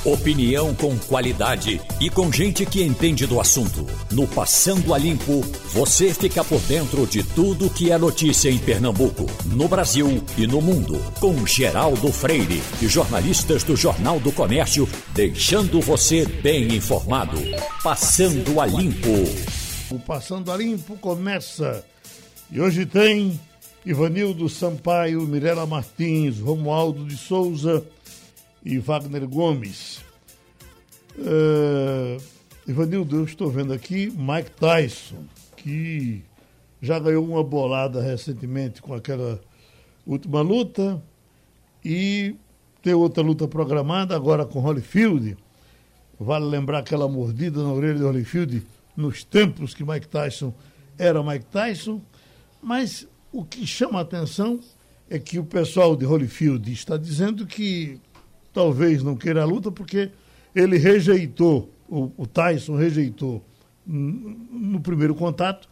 Opinião com qualidade e com gente que entende do assunto. No Passando a Limpo, você fica por dentro de tudo que é notícia em Pernambuco, no Brasil e no mundo. Com Geraldo Freire e jornalistas do Jornal do Comércio, deixando você bem informado. Passando a Limpo. O Passando a Limpo começa. E hoje tem Ivanildo Sampaio, Mirela Martins, Romualdo de Souza e Wagner Gomes. Ivanildo, eu estou vendo aqui Mike Tyson, que já ganhou uma bolada recentemente com aquela última luta e tem outra luta programada agora com Holyfield. Vale lembrar aquela mordida na orelha de Holyfield nos tempos que Mike Tyson era Mike Tyson, mas o que chama a atenção é que o pessoal de Holyfield está dizendo que talvez não queira a luta porque ele rejeitou, o Tyson rejeitou no primeiro contato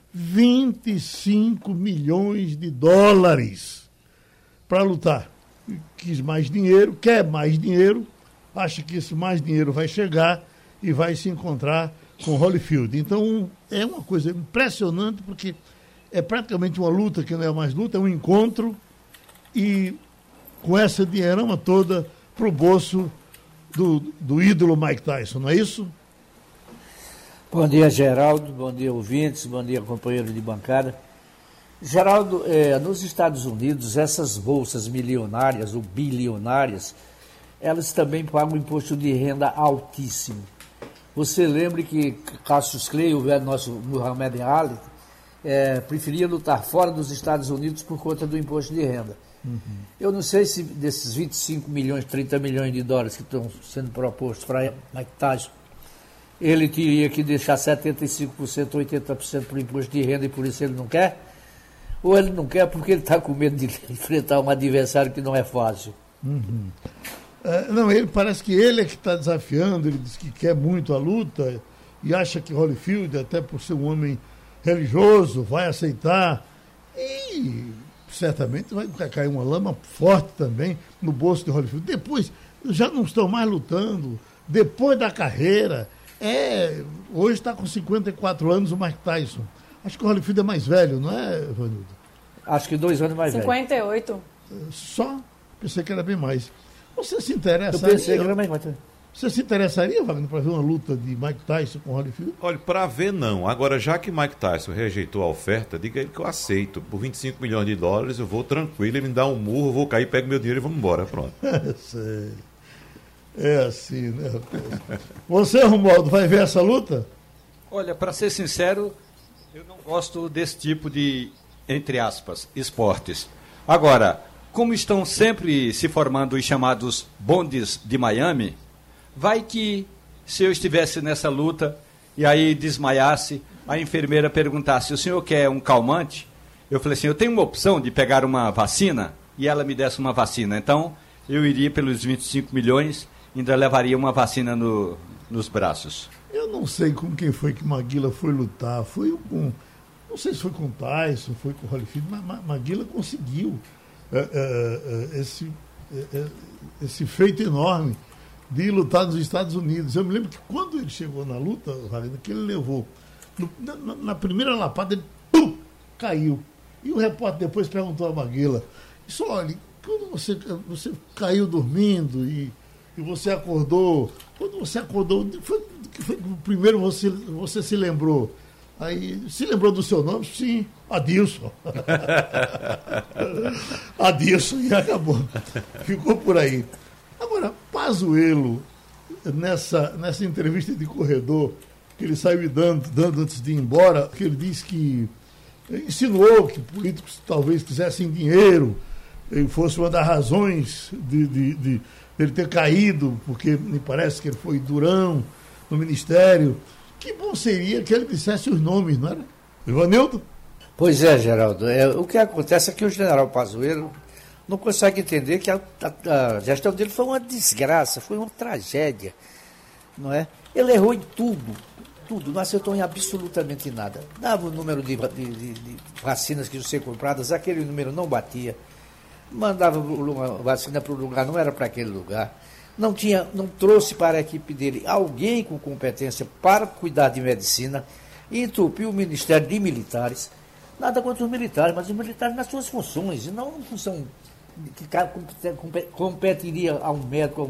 25 milhões de dólares para lutar. Quis mais dinheiro, quer mais dinheiro, acha que esse mais dinheiro vai chegar e vai se encontrar com Holyfield. Então é uma coisa impressionante porque é praticamente uma luta que não é mais luta, é um encontro e com essa dinheirama toda para o bolso do ídolo Mike Tyson, não é isso? Bom dia, Geraldo, bom dia, ouvintes, bom dia, companheiro de bancada. Geraldo, nos Estados Unidos, essas bolsas milionárias ou bilionárias, elas também pagam um imposto de renda altíssimo. Você lembre que Cassius Clay, o velho nosso Muhammad Ali, preferia lutar fora dos Estados Unidos por conta do imposto de renda. Uhum. Eu não sei se desses 25 milhões, 30 milhões de dólares que estão sendo propostos para Mike Tyson, ele teria que deixar 75%, 80% para o imposto de renda e por isso ele não quer? Ou ele não quer porque ele está com medo de enfrentar um adversário que não é fácil? Uhum. Não, ele parece que ele é que está desafiando, ele diz que quer muito a luta e acha que Holyfield, até por ser um homem religioso, vai aceitar e certamente vai cair uma lama forte também no bolso de Holyfield. Depois, já não estão mais lutando, depois da carreira, hoje está com 54 anos o Mike Tyson. Acho que o Holyfield é mais velho, não é, Vanildo? Acho que 2 anos mais 58. velho. 58. Só? Pensei que era bem mais. Você se interessaria? Eu pensei que era mais. Você se interessaria, Wagner, para ver uma luta de Mike Tyson com Holyfield? Olha, para ver não. Agora, já que Mike Tyson rejeitou a oferta, diga ele que eu aceito. Por 25 milhões de dólares eu vou tranquilo, ele me dá um murro, eu vou cair, pego meu dinheiro e vamos embora, pronto. Sei. É assim, né, rapaz? Você, Romualdo, vai ver essa luta? Olha, para ser sincero, eu não gosto desse tipo de, entre aspas, esportes. Agora, como estão sempre se formando os chamados bondes de Miami, vai que se eu estivesse nessa luta e aí desmaiasse, a enfermeira perguntasse, o senhor quer um calmante? Eu falei assim, eu tenho uma opção de pegar uma vacina e ela me desse uma vacina. Então, eu iria pelos 25 milhões, ainda levaria uma vacina nos braços. Eu não sei com quem foi que Maguila foi lutar. Foi com, não sei se foi com Tyson, foi com Holyfield, mas Maguila conseguiu esse feito enorme de lutar nos Estados Unidos. Eu me lembro que quando ele chegou na luta, Wagner, que ele levou na primeira lapada, ele caiu. E o repórter depois perguntou a Maguila, isso, olha, quando você caiu dormindo e você acordou, quando você acordou, foi primeiro você se lembrou? Aí, se lembrou do seu nome? Sim, Adilson. Adilson, e acabou. Ficou por aí. Agora, Pazuello, nessa entrevista de corredor, que ele saiu dando antes de ir embora, que ele disse que insinuou que políticos talvez quisessem dinheiro, e fosse uma das razões de ele ter caído, porque me parece que ele foi durão no ministério. Que bom seria que ele dissesse os nomes, não era? Ivanildo? Pois é, Geraldo. O que acontece é que o general Pazuello não consegue entender que a gestão dele foi uma desgraça, foi uma tragédia, não é? Ele errou em tudo, não acertou em absolutamente nada. Dava o número de vacinas que iam ser compradas, aquele número não batia. Mandava uma vacina para o lugar, não era para aquele lugar. não trouxe para a equipe dele alguém com competência para cuidar de medicina, e entupiu o Ministério de Militares. Nada contra os militares, mas os militares nas suas funções, e não em função que competiria a um médico,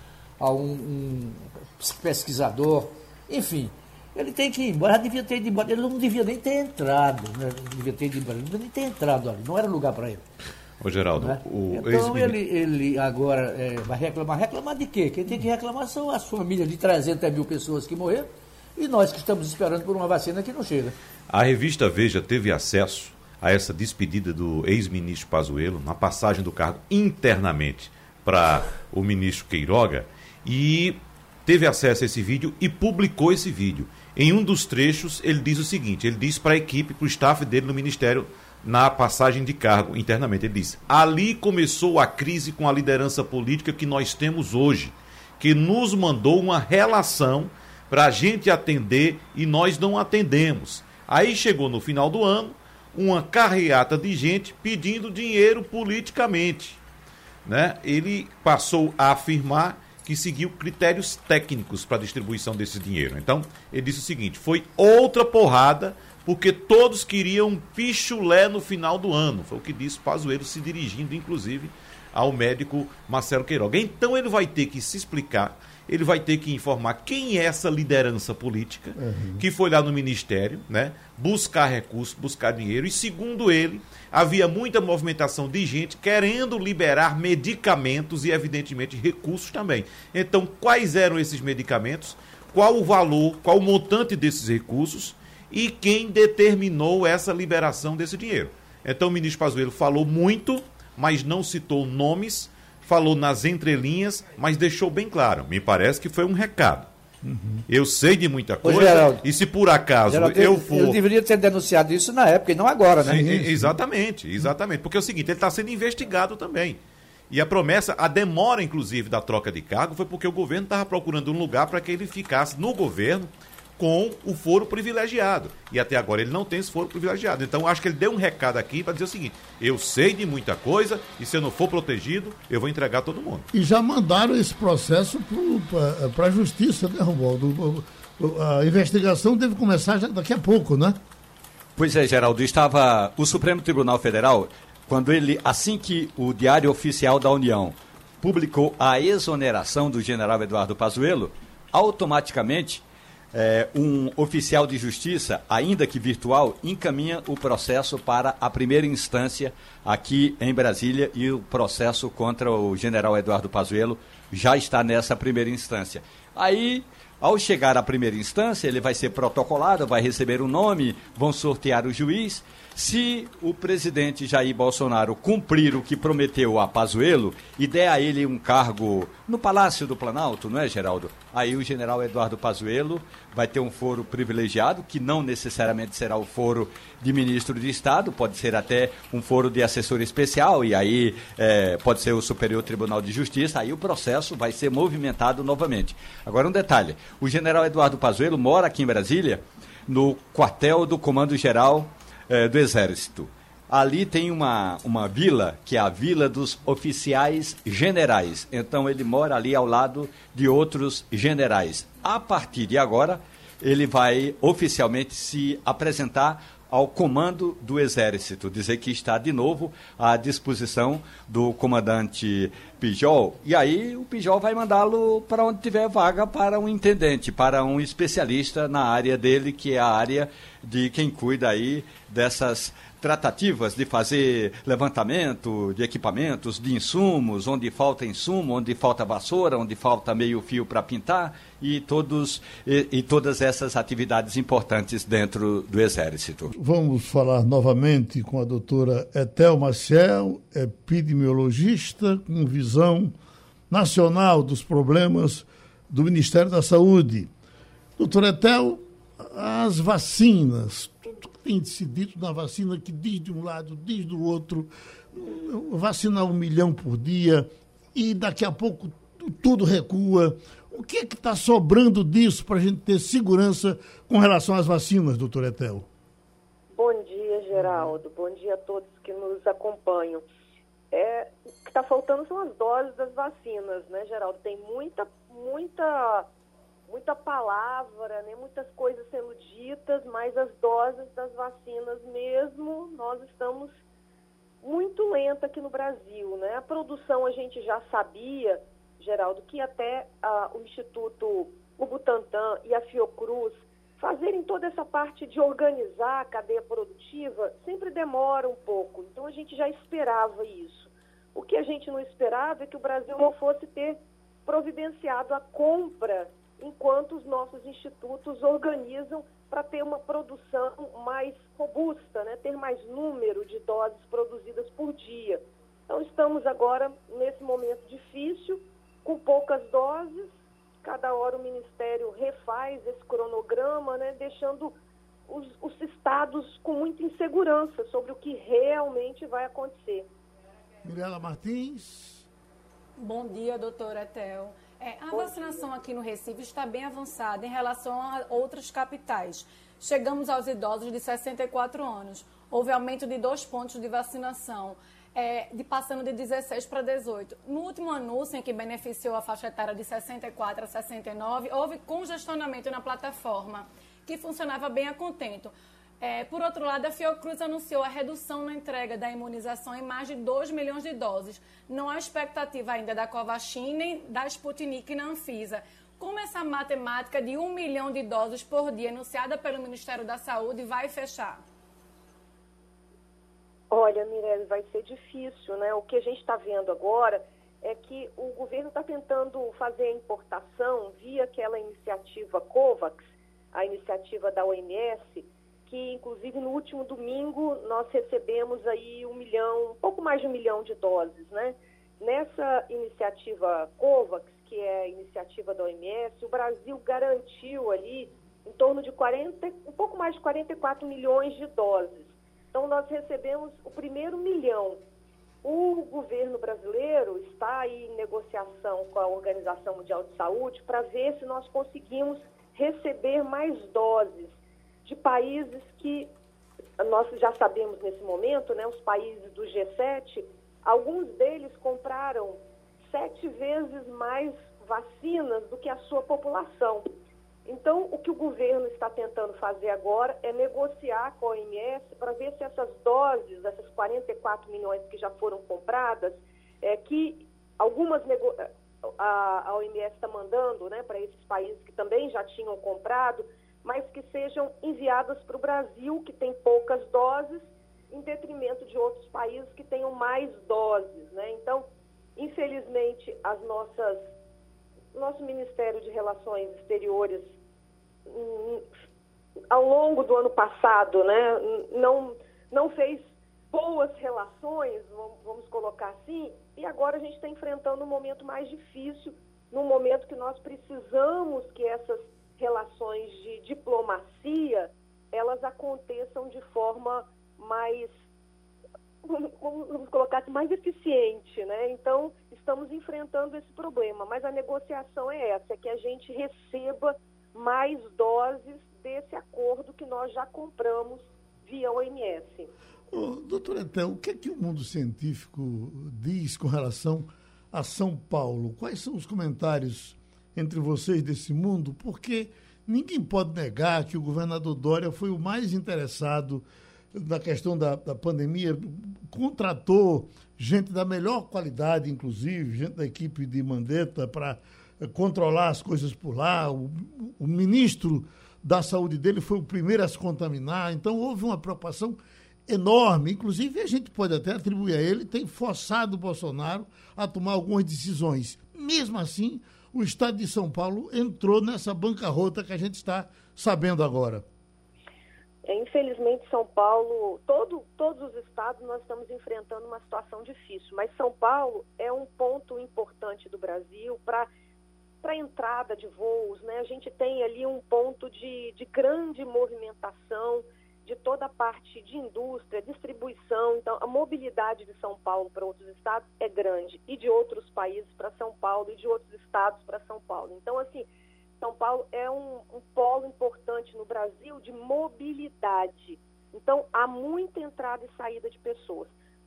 a um pesquisador, enfim. Ele tem que ir embora, devia ter ido embora, ele não devia nem ter entrado, né? Ele não devia nem ter entrado ali, não era lugar para ele. Ô, Geraldo, Né? Então ele agora vai reclamar. Reclamar de quê? Quem tem que reclamar são as famílias de 300 mil pessoas que morreram e nós que estamos esperando por uma vacina que não chega. A revista Veja teve acesso a essa despedida do ex-ministro Pazuello, na passagem do cargo internamente para o ministro Queiroga, e teve acesso a esse vídeo e publicou esse vídeo. Em um dos trechos, ele diz o seguinte, ele diz para a equipe, para o staff dele no ministério, na passagem de cargo internamente, ele diz: ali começou a crise com a liderança política que nós temos hoje, que nos mandou uma relação para a gente atender e nós não atendemos. Aí chegou no final do ano, uma carreata de gente pedindo dinheiro politicamente, né? Ele passou a afirmar que seguiu critérios técnicos para a distribuição desse dinheiro. Então, ele disse o seguinte: foi outra porrada, porque todos queriam um pichulé no final do ano. Foi o que disse Pazuello, se dirigindo, inclusive, ao médico Marcelo Queiroga. Então ele vai ter que se explicar, ele vai ter que informar quem é essa liderança política, que foi lá no Ministério, né, buscar recursos, buscar dinheiro, e segundo ele, havia muita movimentação de gente querendo liberar medicamentos e, evidentemente, recursos também. Então, quais eram esses medicamentos? Qual o valor, qual o montante desses recursos? E quem determinou essa liberação desse dinheiro? Então o ministro Pazuello falou muito, mas não citou nomes, falou nas entrelinhas, mas deixou bem claro. Me parece que foi um recado. Eu sei de muita coisa, Geraldo, e se por acaso eu for... Ele deveria ter denunciado isso na época e não agora, né? Sim, exatamente. Porque é o seguinte, ele está sendo investigado também. E a promessa, a demora, inclusive, da troca de cargo foi porque o governo estava procurando um lugar para que ele ficasse no governo com o foro privilegiado. E até agora ele não tem esse foro privilegiado. Então, acho que ele deu um recado aqui para dizer o seguinte: eu sei de muita coisa e se eu não for protegido, eu vou entregar todo mundo. E já mandaram esse processo para a justiça, né, Romualdo? A investigação deve começar já daqui a pouco, né? Pois é, Geraldo, estava o Supremo Tribunal Federal, quando ele, assim que o Diário Oficial da União publicou a exoneração do general Eduardo Pazuello, automaticamente um oficial de justiça, ainda que virtual, encaminha o processo para a primeira instância aqui em Brasília, e o processo contra o general Eduardo Pazuello já está nessa primeira instância. Aí, ao chegar à primeira instância, ele vai ser protocolado, vai receber um nome, vão sortear o juiz. Se o presidente Jair Bolsonaro cumprir o que prometeu a Pazuello e der a ele um cargo no Palácio do Planalto, não é, Geraldo? Aí o general Eduardo Pazuello vai ter um foro privilegiado, que não necessariamente será o foro de ministro de Estado, pode ser até um foro de assessor especial, e aí pode ser o Superior Tribunal de Justiça, aí o processo vai ser movimentado novamente. Agora um detalhe, o general Eduardo Pazuello mora aqui em Brasília, no quartel do Comando Geral do Exército. Ali tem uma vila, que é a Vila dos Oficiais Generais. Então ele mora ali ao lado de outros generais. A partir de agora, ele vai oficialmente se apresentar ao comando do Exército, dizer que está de novo à disposição do comandante Pijol, e aí o Pijol vai mandá-lo para onde tiver vaga para um intendente, para um especialista na área dele, que é a área de quem cuida aí dessas tratativas de fazer levantamento de equipamentos, de insumos, onde falta insumo, onde falta vassoura, onde falta meio fio para pintar, e todas essas atividades importantes dentro do Exército. Vamos falar novamente com a doutora Etel Maciel, epidemiologista com visão nacional dos problemas do Ministério da Saúde. Doutora Etel, as vacinas, tudo que tem se dito na vacina, que diz de um lado, diz do outro, vacinar 1 milhão por dia e daqui a pouco tudo recua. O que é que está sobrando disso para a gente ter segurança com relação às vacinas, doutora Etel? Bom dia, Geraldo. Bom dia a todos que nos acompanham. que está faltando são as doses das vacinas, né, Geraldo? Tem muita palavra, né, muitas coisas sendo ditas, mas as doses das vacinas mesmo, nós estamos muito lenta aqui no Brasil, né? A produção a gente já sabia, Geraldo, que até o Instituto, o Butantan e a Fiocruz fazerem toda essa parte de organizar a cadeia produtiva sempre demora um pouco. Então a gente já esperava isso. O que a gente não esperava é que o Brasil não fosse ter providenciado a compra enquanto os nossos institutos organizam para ter uma produção mais robusta, né? Ter mais número de doses produzidas por dia. Então estamos agora nesse momento difícil, com poucas doses. Cada hora o Ministério refaz esse cronograma, né? Deixando os estados com muita insegurança sobre o que realmente vai acontecer. Mirela Martins. Bom dia, doutora Etel. A vacinação aqui no Recife está bem avançada em relação a outras capitais. Chegamos aos idosos de 64 anos. Houve aumento de 2 pontos de vacinação, passando de 16 para 18. No último anúncio, em que beneficiou a faixa etária de 64 a 69, houve congestionamento na plataforma, que funcionava bem a contento. Por outro lado, a Fiocruz anunciou a redução na entrega da imunização em mais de 2 milhões de doses. Não há expectativa ainda da Covaxin nem da Sputnik na Anvisa. Como essa matemática de 1 milhão de doses por dia anunciada pelo Ministério da Saúde vai fechar? Olha, Mirelle, vai ser difícil, né? O que a gente está vendo agora é que o governo está tentando fazer a importação via aquela iniciativa COVAX, a iniciativa da OMS, que inclusive no último domingo nós recebemos aí um pouco mais de 1 milhão de doses, né? Nessa iniciativa COVAX, que é a iniciativa da OMS, o Brasil garantiu ali em torno de um pouco mais de 44 milhões de doses. Então nós recebemos o primeiro 1 milhão. O governo brasileiro está aí em negociação com a Organização Mundial de Saúde para ver se nós conseguimos receber mais doses de países que nós já sabemos nesse momento, né, os países do G7, alguns deles compraram 7 vezes mais vacinas do que a sua população. Então, o que o governo está tentando fazer agora é negociar com a OMS para ver se essas doses, essas 44 milhões que já foram compradas, que algumas a OMS está mandando, né, para esses países que também já tinham comprado, mas que sejam enviadas para o Brasil, que tem poucas doses, em detrimento de outros países que tenham mais doses, né? Então, infelizmente, nosso Ministério de Relações Exteriores, ao longo do ano passado, né, não fez boas relações, vamos colocar assim, e agora a gente está enfrentando um momento mais difícil, num momento que nós precisamos que essas relações de diplomacia, elas aconteçam de forma mais, vamos colocar assim, mais eficiente, né? Então, estamos enfrentando esse problema, mas a negociação é essa, é que a gente receba mais doses desse acordo que nós já compramos via OMS. Doutora Etel, o que é que o mundo científico diz com relação a São Paulo? Quais são os comentários entre vocês desse mundo? Porque ninguém pode negar que o governador Dória foi o mais interessado na questão da pandemia, contratou gente da melhor qualidade, inclusive, gente da equipe de Mandetta para controlar as coisas por lá. O ministro da saúde dele foi o primeiro a se contaminar, então houve uma preocupação enorme, inclusive a gente pode até atribuir a ele, tem forçado o Bolsonaro a tomar algumas decisões. Mesmo assim, o estado de São Paulo entrou nessa bancarrota que a gente está sabendo agora. Infelizmente, São Paulo, todos os estados nós estamos enfrentando uma situação difícil, mas São Paulo é um ponto importante do Brasil para a entrada de voos, né? A gente tem ali um ponto de grande movimentação de toda a parte de indústria, distribuição. Então, a mobilidade de São Paulo para outros estados é grande, e de outros países para São Paulo, e de outros estados para São Paulo. Então, assim, São Paulo é um polo importante no Brasil de mobilidade. Então, há muita entrada e saída de pessoas.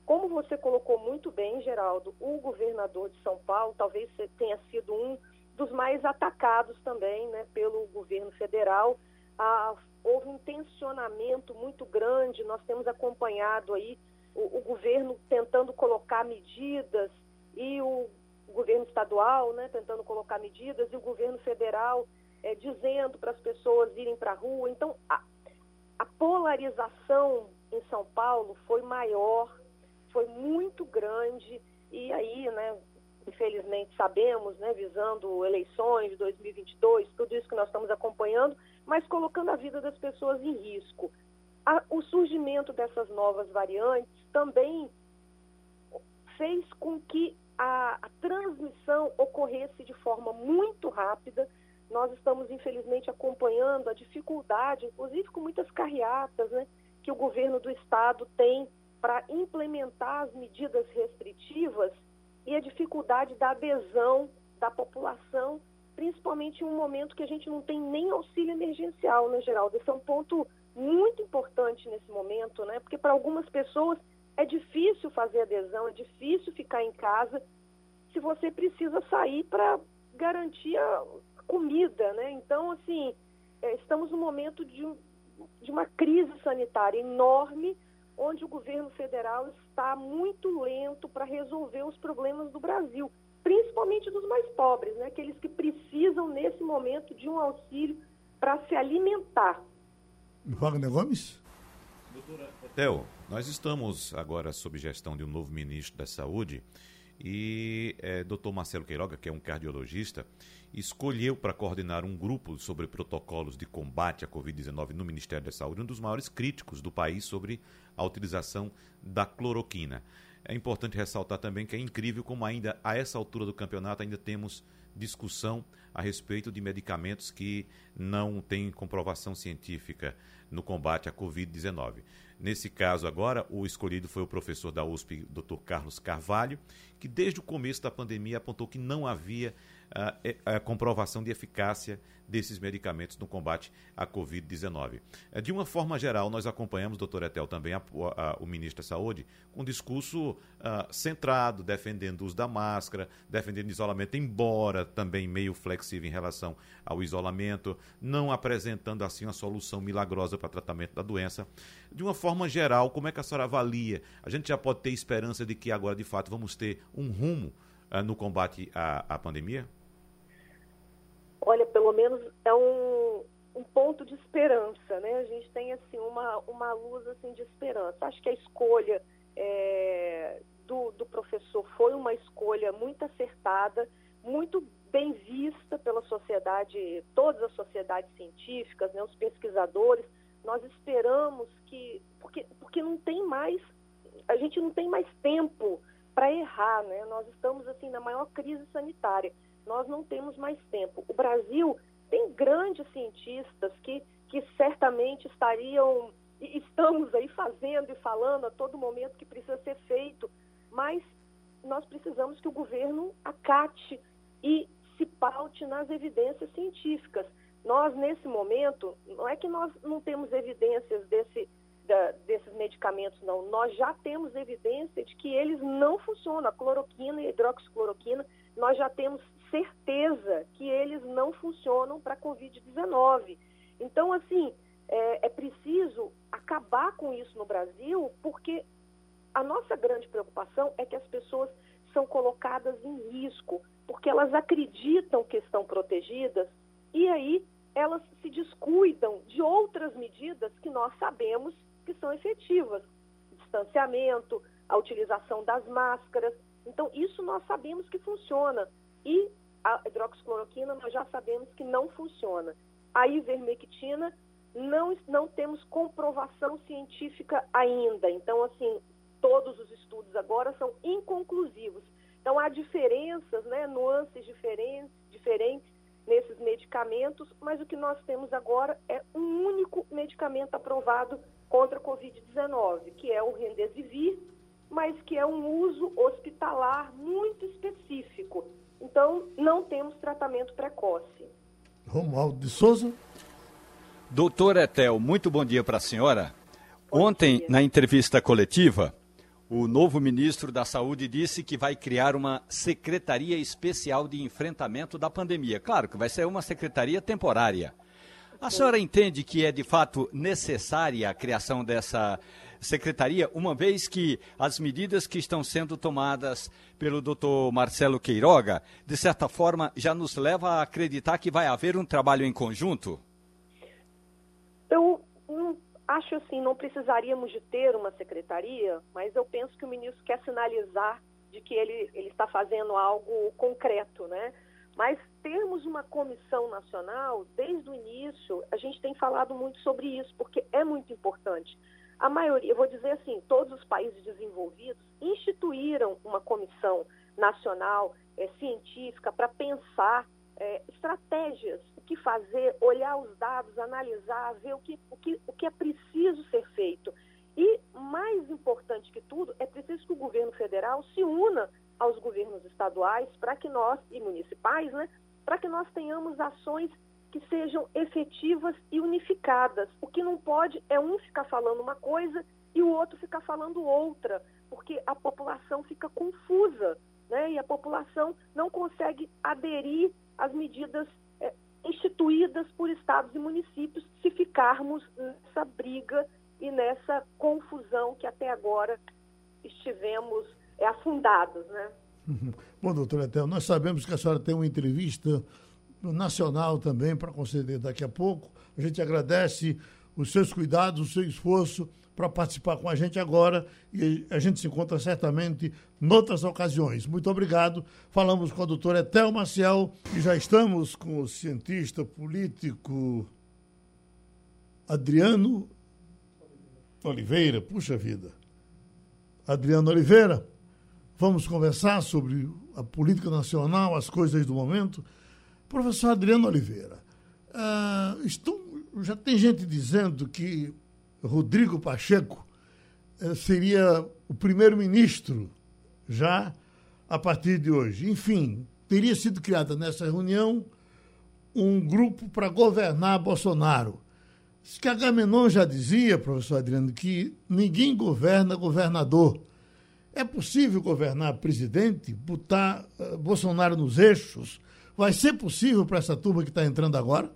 Como você colocou muito bem, Geraldo, o governador de São Paulo talvez tenha sido um dos mais atacados também, né, pelo governo federal. Houve um tensionamento muito grande, nós temos acompanhado aí o governo tentando colocar medidas e o governo estadual, né, tentando colocar medidas e o governo federal dizendo para as pessoas irem para a rua. Então, a polarização em São Paulo foi maior, foi muito grande, e aí, né, infelizmente sabemos, né, visando eleições de 2022, tudo isso que nós estamos acompanhando, mas colocando a vida das pessoas em risco. O surgimento dessas novas variantes também fez com que a transmissão ocorresse de forma muito rápida. Nós estamos, infelizmente, acompanhando a dificuldade, inclusive com muitas carreatas, né, que o governo do estado tem para implementar as medidas restritivas e a dificuldade da adesão da população, principalmente em um momento que a gente não tem nem auxílio emergencial, né, Geraldo? Esse é um ponto muito importante nesse momento, né? Porque para algumas pessoas é difícil fazer adesão, é difícil ficar em casa se você precisa sair para garantir a comida, né? Então, assim, estamos num momento de uma crise sanitária enorme, onde o governo federal está muito lento para resolver os problemas do Brasil, principalmente dos mais pobres, né? Aqueles que precisam, nesse momento, de um auxílio para se alimentar. Wagner Gomes? Doutora Etel, nós estamos agora sob gestão de um novo ministro da Saúde e doutor Marcelo Queiroga, que é um cardiologista, escolheu para coordenar um grupo sobre protocolos de combate à Covid-19 no Ministério da Saúde, um dos maiores críticos do país sobre a utilização da cloroquina. É importante ressaltar também que é incrível como ainda a essa altura do campeonato ainda temos discussão a respeito de medicamentos que não têm comprovação científica no combate à Covid-19. Nesse caso agora, o escolhido foi o professor da USP, Dr. Carlos Carvalho, que desde o começo da pandemia apontou que não havia a comprovação de eficácia desses medicamentos no combate à Covid-19. De uma forma geral, nós acompanhamos, doutor Etel, também o ministro da Saúde, com um discurso centrado, defendendo o uso da máscara, defendendo o isolamento, embora também meio flexível em relação ao isolamento, não apresentando assim uma solução milagrosa para o tratamento da doença. De uma forma geral, como é que a senhora avalia? A gente já pode ter esperança de que agora, de fato, vamos ter um rumo no combate à pandemia? Olha, pelo menos é um ponto de esperança, né? A gente tem assim uma luz assim de esperança. Acho que a escolha do professor foi uma escolha muito acertada, muito bem vista pela sociedade, todas as sociedades científicas, né, os pesquisadores. Nós esperamos que, porque não tem mais, a gente não tem mais tempo para errar, né? Nós estamos assim na maior crise sanitária. Nós não temos mais tempo. O Brasil tem grandes cientistas que certamente estamos aí fazendo e falando a todo momento que precisa ser feito, mas nós precisamos que o governo acate e se paute nas evidências científicas. Nós, nesse momento, não é que nós não temos evidências desses medicamentos, não. Nós já temos evidência de que eles não funcionam. A cloroquina e a hidroxicloroquina, nós já temos certeza que eles não funcionam para a Covid-19. Então, assim, é preciso acabar com isso no Brasil, porque a nossa grande preocupação é que as pessoas são colocadas em risco, porque elas acreditam que estão protegidas e aí elas se descuidam de outras medidas que nós sabemos que são efetivas. Distanciamento, a utilização das máscaras. Então, isso nós sabemos que funciona. E a hidroxicloroquina nós já sabemos que não funciona. A ivermectina não temos comprovação científica ainda. Então, assim, todos os estudos agora são inconclusivos. Então, há diferenças, né, nuances diferentes nesses medicamentos, mas o que nós temos agora é um único medicamento aprovado contra a Covid-19, que é o Remdesivir, mas que é um uso hospitalar muito específico. Então, não temos tratamento precoce. Romualdo de Souza. Doutora Etel, muito bom dia para a senhora. Ontem, na entrevista coletiva, o novo ministro da Saúde disse que vai criar uma Secretaria Especial de Enfrentamento da Pandemia. Claro que vai ser uma secretaria temporária. A senhora entende que é de fato necessária a criação dessa secretaria, uma vez que as medidas que estão sendo tomadas pelo doutor Marcelo Queiroga, de certa forma, já nos leva a acreditar que vai haver um trabalho em conjunto? Eu acho assim, não precisaríamos de ter uma secretaria, mas eu penso que o ministro quer sinalizar de que ele está fazendo algo concreto, né? Mas termos uma comissão nacional, desde o início, a gente tem falado muito sobre isso, porque é muito importante. A maioria, eu vou dizer assim, todos os países desenvolvidos instituíram uma comissão nacional científica para pensar estratégias, o que fazer, olhar os dados, analisar, ver o que é preciso ser feito. E, mais importante que tudo, é preciso que o governo federal se una aos governos estaduais e municipais, né, para que nós tenhamos ações que sejam efetivas e unificadas. O que não pode é um ficar falando uma coisa e o outro ficar falando outra, porque a população fica confusa, né, e a população não consegue aderir às medidas instituídas por estados e municípios se ficarmos nessa briga e nessa confusão que até agora estivemos afundados, né? Bom, doutora Etel, nós sabemos que a senhora tem uma entrevista nacional também para conceder daqui a pouco. A gente agradece os seus cuidados, o seu esforço para participar com a gente agora e a gente se encontra certamente noutras ocasiões. Muito obrigado. Falamos com a doutora Etel Maciel e já estamos com o cientista político Adriano Oliveira. Puxa vida. Adriano Oliveira, vamos conversar sobre a política nacional, as coisas do momento. Professor Adriano Oliveira, já tem gente dizendo que Rodrigo Pacheco seria o primeiro-ministro já a partir de hoje. Enfim, teria sido criada nessa reunião um grupo para governar Bolsonaro. Que Agamenon já dizia, professor Adriano, que ninguém governa governador. É possível governar presidente, botar Bolsonaro nos eixos? Vai ser possível para essa turma que está entrando agora?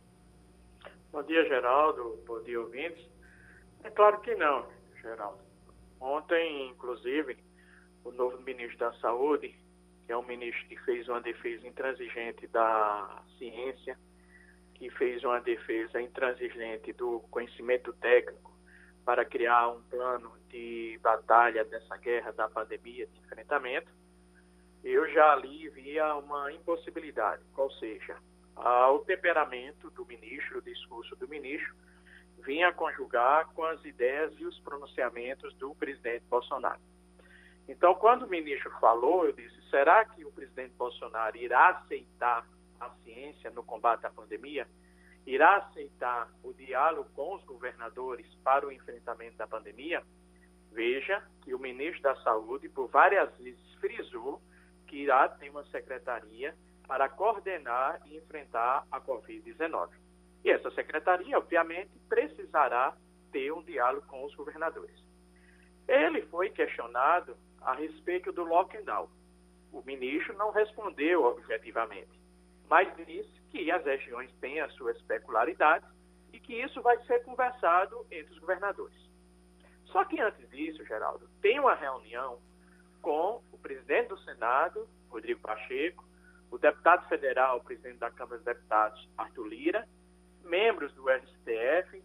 Bom dia, Geraldo. Bom dia, ouvintes. É claro que não, Geraldo. Ontem, inclusive, o novo ministro da Saúde, que é um ministro que fez uma defesa intransigente da ciência, que fez uma defesa intransigente do conhecimento técnico para criar um plano de batalha dessa guerra da pandemia, de enfrentamento, eu já ali via uma impossibilidade, ou seja, o temperamento do ministro, o discurso do ministro, vinha conjugar com as ideias e os pronunciamentos do presidente Bolsonaro. Então, quando o ministro falou, eu disse, será que o presidente Bolsonaro irá aceitar a ciência no combate à pandemia? Irá aceitar o diálogo com os governadores para o enfrentamento da pandemia? Veja que o ministro da Saúde, por várias vezes, frisou que irá ter uma secretaria para coordenar e enfrentar a Covid-19. E essa secretaria, obviamente, precisará ter um diálogo com os governadores. Ele foi questionado a respeito do lockdown. O ministro não respondeu objetivamente, mas disse que as regiões têm as suas peculiaridades e que isso vai ser conversado entre os governadores. Só que antes disso, Geraldo, tem uma reunião com o presidente do Senado, Rodrigo Pacheco, o deputado federal, o presidente da Câmara dos Deputados, Arthur Lira, membros do STF,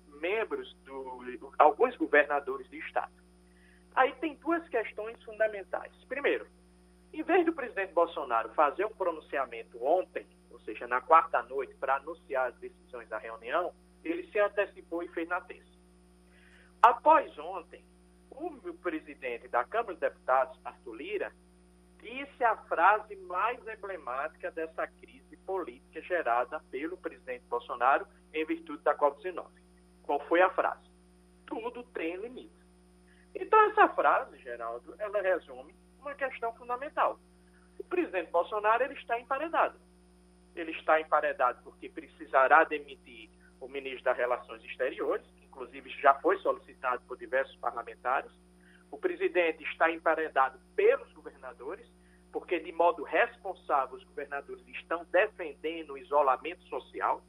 alguns governadores do Estado. Aí tem duas questões fundamentais. Primeiro, em vez do presidente Bolsonaro fazer um pronunciamento ontem, ou seja, na quarta noite, para anunciar as decisões da reunião, ele se antecipou e fez na terça. Após ontem, o presidente da Câmara dos Deputados, Arthur Lira, disse a frase mais emblemática dessa crise política gerada pelo presidente Bolsonaro em virtude da Covid-19. Qual foi a frase? Tudo tem limite. Então, essa frase, Geraldo, ela resume uma questão fundamental. O presidente Bolsonaro, ele está emparedado. Ele está emparedado porque precisará demitir o ministro das Relações Exteriores, que inclusive já foi solicitado por diversos parlamentares, O presidente está emparedado pelos governadores, porque de modo responsável os governadores estão defendendo o isolamento social.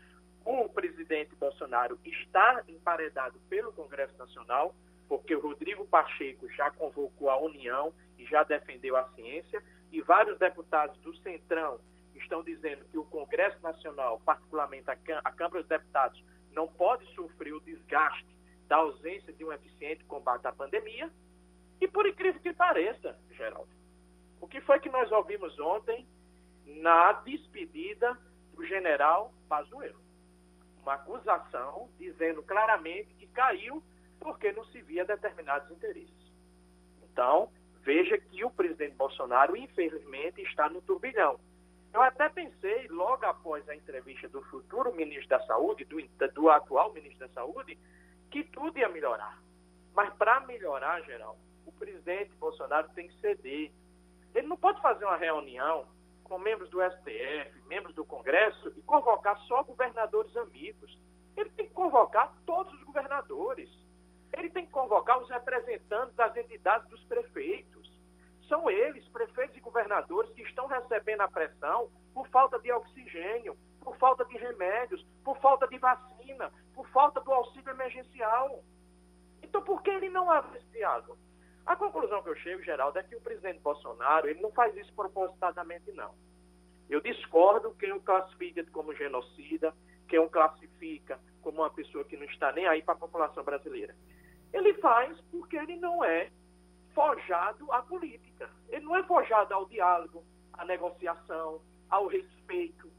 O presidente Bolsonaro está emparedado pelo Congresso Nacional, porque o Rodrigo Pacheco já convocou a União e já defendeu a ciência, e vários deputados do Centrão estão dizendo que o Congresso Nacional, particularmente a Câmara dos Deputados, não pode sofrer o desgaste da ausência de um eficiente combate à pandemia. E por incrível que pareça, Geraldo, o que foi que nós ouvimos ontem na despedida do general Pazuello? Uma acusação dizendo claramente que caiu porque não se via determinados interesses. Então, veja que o presidente Bolsonaro, infelizmente, está no turbilhão. Eu até pensei, logo após a entrevista do futuro ministro da Saúde, do atual ministro da Saúde, que tudo ia melhorar. Mas para melhorar, Geraldo, o presidente Bolsonaro tem que ceder. Ele não pode fazer uma reunião com membros do STF, membros do Congresso, e convocar só governadores amigos. Ele tem que convocar todos os governadores. Ele tem que convocar os representantes das entidades dos prefeitos. São eles, prefeitos e governadores, que estão recebendo a pressão por falta de oxigênio, por falta de remédios, por falta de vacina, por falta do auxílio emergencial. Então, por que ele não abre esse diálogo? A conclusão que eu chego, Geraldo, é que o presidente Bolsonaro ele não faz isso propositadamente, não. Eu discordo quem o classifica como genocida, quem o classifica como uma pessoa que não está nem aí para a população brasileira. Ele faz porque ele não é forjado à política. Ele não é forjado ao diálogo, à negociação, ao respeito,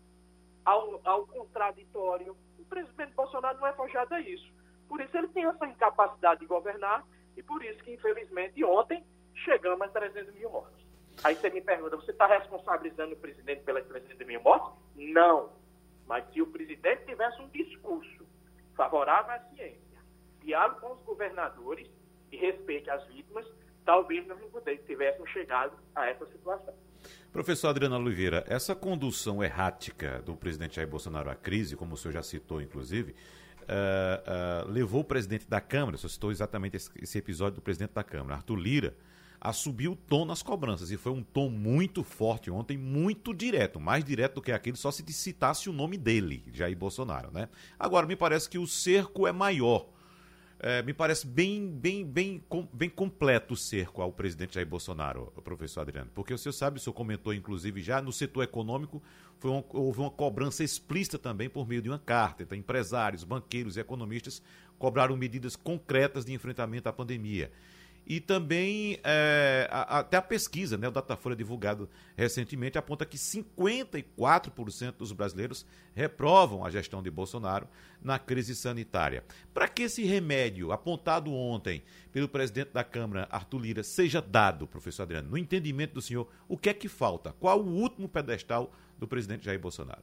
ao contraditório. O presidente Bolsonaro não é forjado a isso. Por isso ele tem essa incapacidade de governar e por isso que, infelizmente, ontem chegamos a 300 mil mortos. Aí você me pergunta, você está responsabilizando o presidente pelas 300 mil mortes? Não. Mas se o presidente tivesse um discurso favorável à ciência, diálogo com os governadores e respeito às vítimas, talvez nós não tivéssemos chegado a essa situação. Professor Adriano Oliveira, essa condução errática do presidente Jair Bolsonaro à crise, como o senhor já citou, inclusive, levou o presidente da Câmara, o senhor citou exatamente esse episódio do presidente da Câmara, Arthur Lira, a subir o tom nas cobranças, e foi um tom muito forte ontem, muito direto, mais direto do que aquele só se citasse o nome dele, Jair Bolsonaro, né? Agora, me parece que o cerco é maior. Me parece bem completo o cerco ao presidente Jair Bolsonaro, professor Adriano, porque o senhor sabe, o senhor comentou inclusive já, no setor econômico houve uma cobrança explícita também por meio de uma carta. Então, empresários, banqueiros e economistas cobraram medidas concretas de enfrentamento à pandemia. E também até a pesquisa, né, o Datafolha divulgado recentemente, aponta que 54% dos brasileiros reprovam a gestão de Bolsonaro na crise sanitária. Para que esse remédio apontado ontem pelo presidente da Câmara, Arthur Lira, seja dado, professor Adriano, no entendimento do senhor, o que é que falta? Qual o último pedestal do presidente Jair Bolsonaro?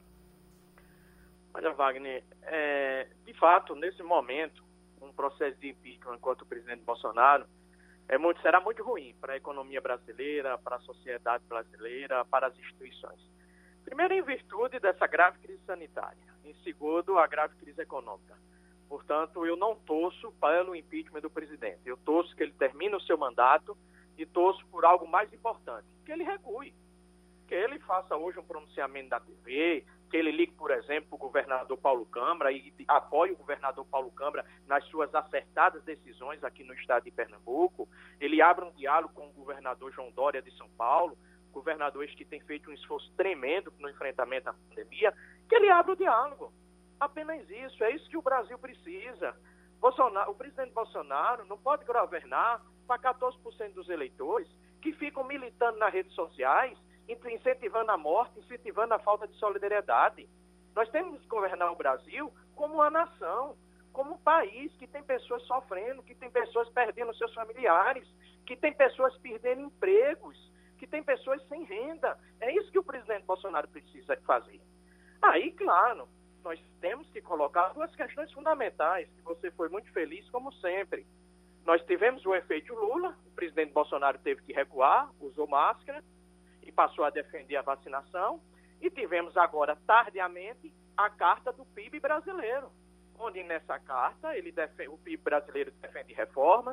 Olha, Wagner, de fato, nesse momento, um processo de impeachment contra o presidente Bolsonaro será muito ruim para a economia brasileira, para a sociedade brasileira, para as instituições. Primeiro, em virtude dessa grave crise sanitária. Em segundo, a grave crise econômica. Portanto, eu não torço pelo impeachment do presidente. Eu torço que ele termine o seu mandato e torço por algo mais importante, que ele recue. Que ele faça hoje um pronunciamento da TV, que ele ligue, por exemplo, para o governador Paulo Câmara e apoie o governador Paulo Câmara nas suas acertadas decisões aqui no estado de Pernambuco. Ele abra um diálogo com o governador João Dória de São Paulo, governador este que tem feito um esforço tremendo no enfrentamento à pandemia, que ele abra o diálogo. Apenas isso, é isso que o Brasil precisa. O presidente Bolsonaro não pode governar para 14% dos eleitores que ficam militando nas redes sociais, incentivando a morte, incentivando a falta de solidariedade. Nós temos que governar o Brasil como uma nação, como um país que tem pessoas sofrendo, que tem pessoas perdendo seus familiares, que tem pessoas perdendo empregos, que tem pessoas sem renda. É isso que o presidente Bolsonaro precisa fazer. Aí, claro, nós temos que colocar duas questões fundamentais, que você foi muito feliz, como sempre. Nós tivemos o efeito Lula, o presidente Bolsonaro teve que recuar, usou máscara, e passou a defender a vacinação, e tivemos agora, tardiamente, a carta do PIB brasileiro, onde nessa carta o PIB brasileiro defende reformas,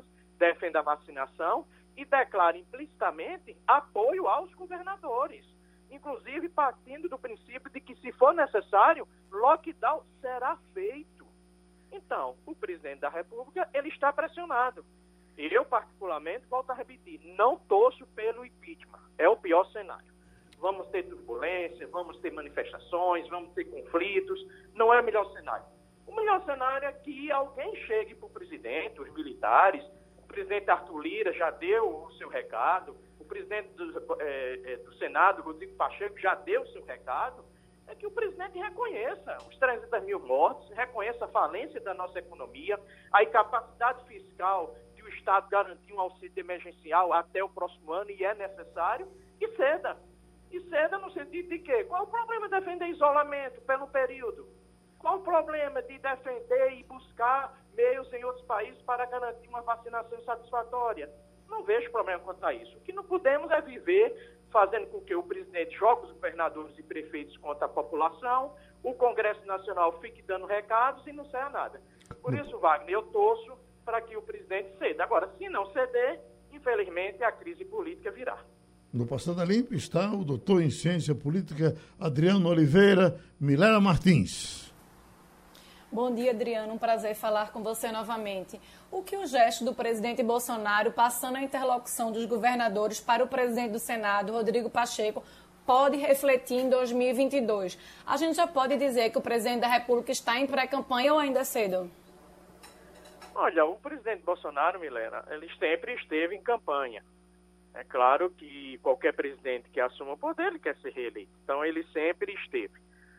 defende a vacinação e declara implicitamente apoio aos governadores, inclusive partindo do princípio de que, se for necessário, lockdown será feito. Então, o presidente da República, ele está pressionado. Eu, particularmente, volto a repetir, não torço pelo impeachment. É o pior cenário. Vamos ter turbulência, vamos ter manifestações, vamos ter conflitos. Não é o melhor cenário. O melhor cenário é que alguém chegue para o presidente, os militares. O presidente Arthur Lira já deu o seu recado. O presidente do Senado, Rodrigo Pacheco, já deu o seu recado. É que o presidente reconheça os 300 mil mortos, reconheça a falência da nossa economia, a incapacidade fiscal de o Estado garantir um auxílio emergencial até o próximo ano, e é necessário, e ceda. E ceda no sentido de que? Qual o problema de defender isolamento pelo período? Qual o problema de defender e buscar meios em outros países para garantir uma vacinação satisfatória? Não vejo problema quanto a isso. O que não podemos é viver fazendo com que o presidente jogue os governadores e prefeitos contra a população, o Congresso Nacional fique dando recados e não saia nada. Por isso, Wagner, eu torço para que o presidente ceda. Agora, se não ceder, infelizmente, a crise política virá. No Passando a Limpo está o doutor em Ciência Política Adriano Oliveira. Milena Martins. Bom dia, Adriano. Um prazer falar com você novamente. O que o gesto do presidente Bolsonaro, passando a interlocução dos governadores para o presidente do Senado, Rodrigo Pacheco, pode refletir em 2022? A gente já pode dizer que o presidente da República está em pré-campanha ou ainda é cedo? Olha, o presidente Bolsonaro, Milena, ele sempre esteve em campanha. É claro que qualquer presidente que assuma o poder, ele quer ser reeleito. Então, ele sempre esteve.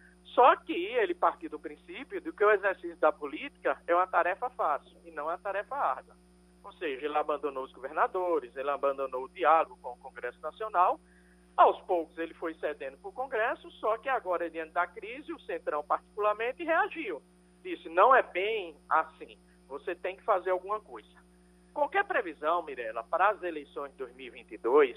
Só que ele partiu do princípio de que o exercício da política é uma tarefa fácil e não uma tarefa árdua. Ou seja, ele abandonou os governadores, ele abandonou o diálogo com o Congresso Nacional. Aos poucos ele foi cedendo para o Congresso, só que agora, diante da crise, o Centrão particularmente reagiu. Disse, não é bem assim, você tem que fazer alguma coisa. Qualquer previsão, Mirela, para as eleições de 2022...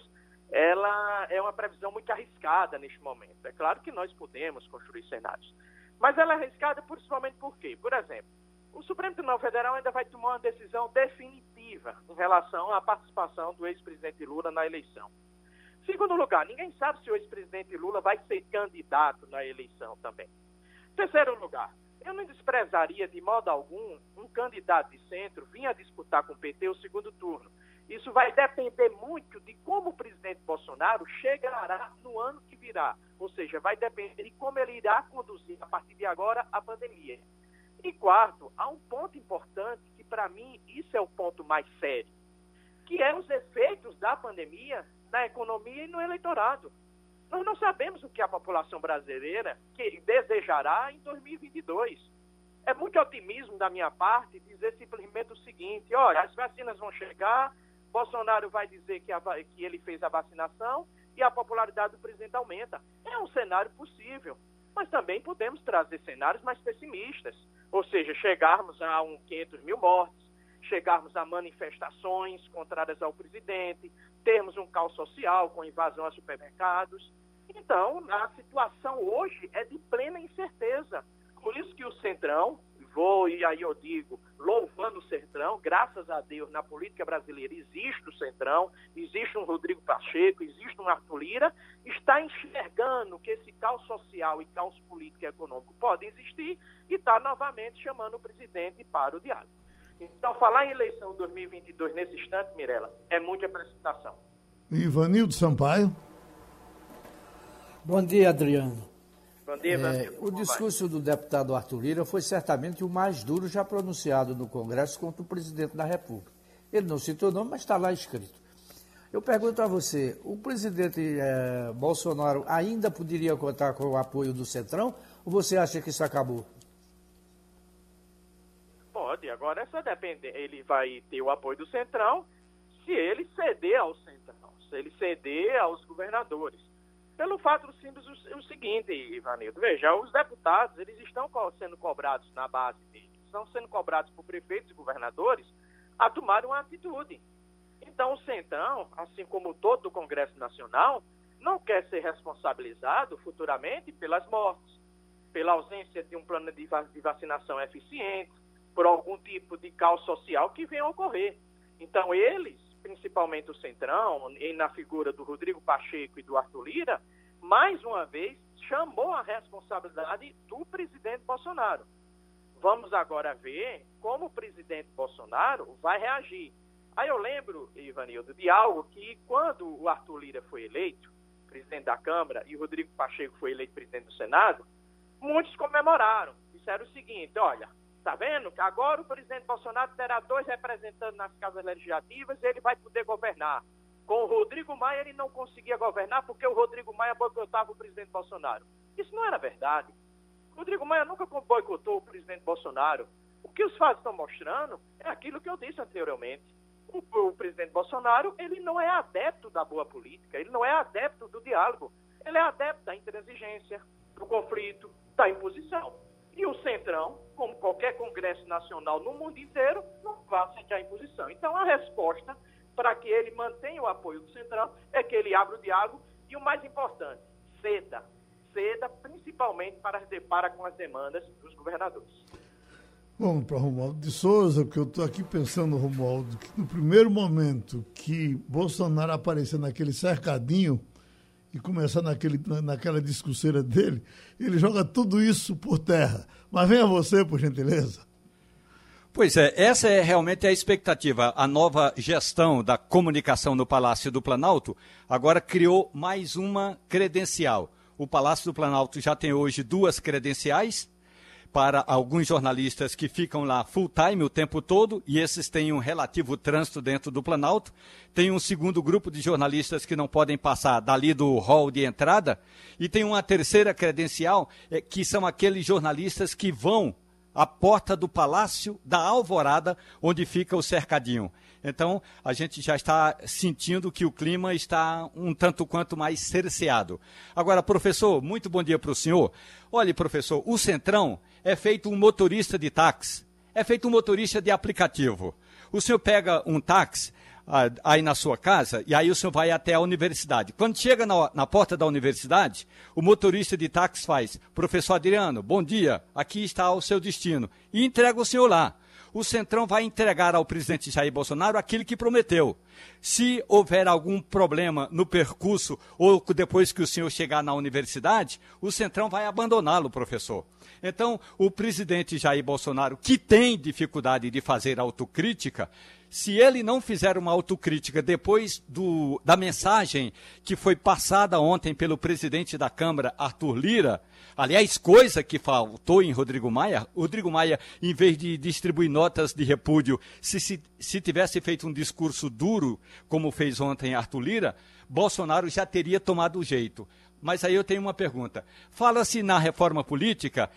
ela é uma previsão muito arriscada neste momento. É claro que nós podemos construir cenários, mas ela é arriscada principalmente por quê? Por exemplo, o Supremo Tribunal Federal ainda vai tomar uma decisão definitiva em relação à participação do ex-presidente Lula na eleição. Segundo lugar, ninguém sabe se o ex-presidente Lula vai ser candidato na eleição também. Terceiro lugar, eu não desprezaria de modo algum um candidato de centro vir a disputar com o PT o segundo turno. Isso vai depender muito de como o presidente Bolsonaro chegará no ano que virá. Ou seja, vai depender de como ele irá conduzir, a partir de agora, a pandemia. E quarto, há um ponto importante que, para mim, isso é o ponto mais sério, que é os efeitos da pandemia na economia e no eleitorado. Nós não sabemos o que a população brasileira desejará em 2022. É muito otimismo da minha parte dizer simplesmente o seguinte, olha, as vacinas vão chegar, Bolsonaro vai dizer que ele fez a vacinação e a popularidade do presidente aumenta. É um cenário possível, mas também podemos trazer cenários mais pessimistas. Ou seja, chegarmos a 500 mil mortes, chegarmos a manifestações contrárias ao presidente, termos um caos social com invasão a supermercados. Então, a situação hoje é de plena incerteza. Por isso que o Centrão, e aí eu digo, louvando o Centrão, graças a Deus, na política brasileira existe o Centrão, existe um Rodrigo Pacheco, existe um Arthur Lira, está enxergando que esse caos social e caos político e econômico pode existir e está novamente chamando o presidente para o diálogo. Então, falar em eleição 2022 nesse instante, Mirela, é muita precipitação. Ivanildo Sampaio. Bom dia, Adriano. Bom dia, o discurso do deputado Arthur Lira foi certamente o mais duro já pronunciado no Congresso contra o presidente da República. Ele não citou o nome, mas está lá escrito. Eu pergunto a você, o presidente Bolsonaro ainda poderia contar com o apoio do Centrão ou você acha que isso acabou? Pode, agora só depende. Ele vai ter o apoio do Centrão se ele ceder ao Centrão, se ele ceder aos governadores. Pelo fato simples o seguinte, Ivanildo, veja, os deputados, eles estão sendo cobrados na base deles, estão sendo cobrados por prefeitos e governadores a tomar uma atitude. Então o Centrão, assim como todo o Congresso Nacional, não quer ser responsabilizado futuramente pelas mortes, pela ausência de um plano de vacinação eficiente, por algum tipo de caos social que venha a ocorrer. Então, eles, principalmente o Centrão, e na figura do Rodrigo Pacheco e do Arthur Lira, mais uma vez, chamou a responsabilidade do presidente Bolsonaro. Vamos agora ver como o presidente Bolsonaro vai reagir. Aí eu lembro, Ivanildo, de algo que quando o Arthur Lira foi eleito presidente da Câmara e o Rodrigo Pacheco foi eleito presidente do Senado, muitos comemoraram. Disseram o seguinte: olha, tá vendo que agora o presidente Bolsonaro terá 2 representantes nas casas legislativas e ele vai poder governar. Com o Rodrigo Maia ele não conseguia governar porque o Rodrigo Maia boicotava o presidente Bolsonaro. Isso não era verdade. O Rodrigo Maia nunca boicotou o presidente Bolsonaro. O que os fatos estão mostrando é aquilo que eu disse anteriormente. O presidente Bolsonaro, ele não é adepto da boa política, ele não é adepto do diálogo, ele é adepto da intransigência, do conflito, da imposição. E o Centrão, como qualquer congresso nacional no mundo inteiro, não vai aceitar a imposição. Então, a resposta para que ele mantenha o apoio do Centrão é que ele abra o diálogo e, o mais importante, ceda, principalmente para com as demandas dos governadores. Vamos para Romualdo de Souza, porque eu estou aqui pensando, Romualdo, que no primeiro momento que Bolsonaro aparecer naquele cercadinho e começar naquela discurseira dele, ele joga tudo isso por terra. Mas venha você, por gentileza. Pois é, essa é realmente a expectativa. A nova gestão da comunicação no Palácio do Planalto agora criou mais uma credencial. O Palácio do Planalto já tem hoje 2 credenciais para alguns jornalistas que ficam lá full time o tempo todo, e esses têm um relativo trânsito dentro do Planalto. Tem um segundo grupo de jornalistas que não podem passar dali do hall de entrada, e tem uma terceira credencial, que são aqueles jornalistas que vão à porta do Palácio da Alvorada, onde fica o cercadinho. Então, a gente já está sentindo que o clima está um tanto quanto mais cerceado. Agora, professor, muito bom dia para o senhor. Olha, professor, o Centrão é feito um motorista de táxi, é feito um motorista de aplicativo. O senhor pega um táxi aí na sua casa e aí o senhor vai até a universidade. Quando chega na porta da universidade, o motorista de táxi faz: professor Adriano, bom dia, aqui está o seu destino, e entrega o senhor lá. O Centrão vai entregar ao presidente Jair Bolsonaro aquilo que prometeu. Se houver algum problema no percurso ou depois que o senhor chegar na universidade, o Centrão vai abandoná-lo, professor. Então, o presidente Jair Bolsonaro, que tem dificuldade de fazer autocrítica, se ele não fizer uma autocrítica depois da mensagem que foi passada ontem pelo presidente da Câmara, Arthur Lira, aliás, coisa que faltou em Rodrigo Maia, em vez de distribuir notas de repúdio, se tivesse feito um discurso duro, como fez ontem Arthur Lira, Bolsonaro já teria tomado o jeito. Mas aí eu tenho uma pergunta. Fala-se na reforma política,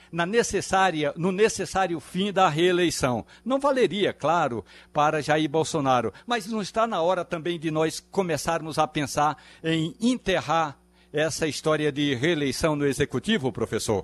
no necessário fim da reeleição. Não valeria, claro, para Jair Bolsonaro, mas não está na hora também de nós começarmos a pensar em enterrar essa história de reeleição no Executivo, professor?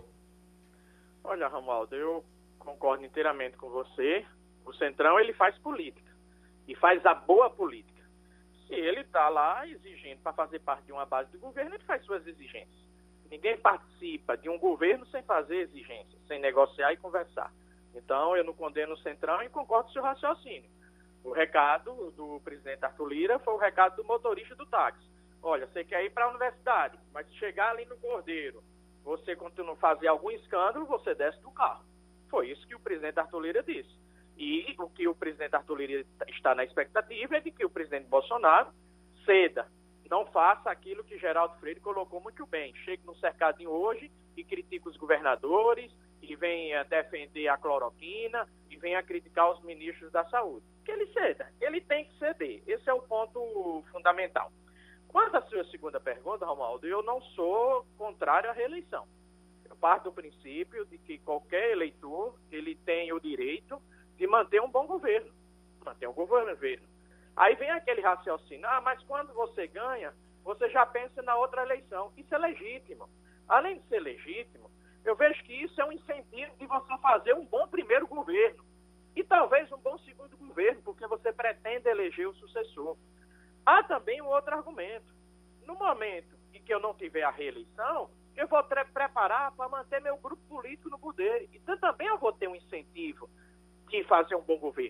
Olha, Romualdo, eu concordo inteiramente com você. O Centrão, ele faz política, e faz a boa política. Se ele está lá exigindo para fazer parte de uma base do governo, ele faz suas exigências. Ninguém participa de um governo sem fazer exigências, sem negociar e conversar. Então, eu não condeno o Centrão e concordo com o seu raciocínio. O recado do presidente Arthur Lira foi o recado do motorista do táxi. Olha, você quer ir para a universidade, mas se chegar ali no Cordeiro, você continua a fazer algum escândalo, você desce do carro. Foi isso que o presidente Arthur Lira disse. E o que o presidente Arthur Lira está na expectativa é de que o presidente Bolsonaro ceda, não faça aquilo que Geraldo Freire colocou muito bem. Chegue no cercadinho hoje e critique os governadores, e venha defender a cloroquina, e venha criticar os ministros da saúde. Que ele ceda, ele tem que ceder. Esse é o ponto fundamental. Quanto à sua segunda pergunta, Romualdo, eu não sou contrário à reeleição. Eu parto do princípio de que qualquer eleitor, ele tem o direito de manter um bom governo, manter um governo. Aí vem aquele raciocínio: mas quando você ganha, você já pensa na outra eleição. Isso é legítimo. Além de ser legítimo, eu vejo que isso é um incentivo de você fazer um bom primeiro governo e talvez um bom segundo governo, porque você pretende eleger o sucessor. Há também um outro argumento. No momento em que eu não tiver a reeleição, eu vou preparar para manter meu grupo político no poder. Então também eu vou ter um incentivo de fazer um bom governo.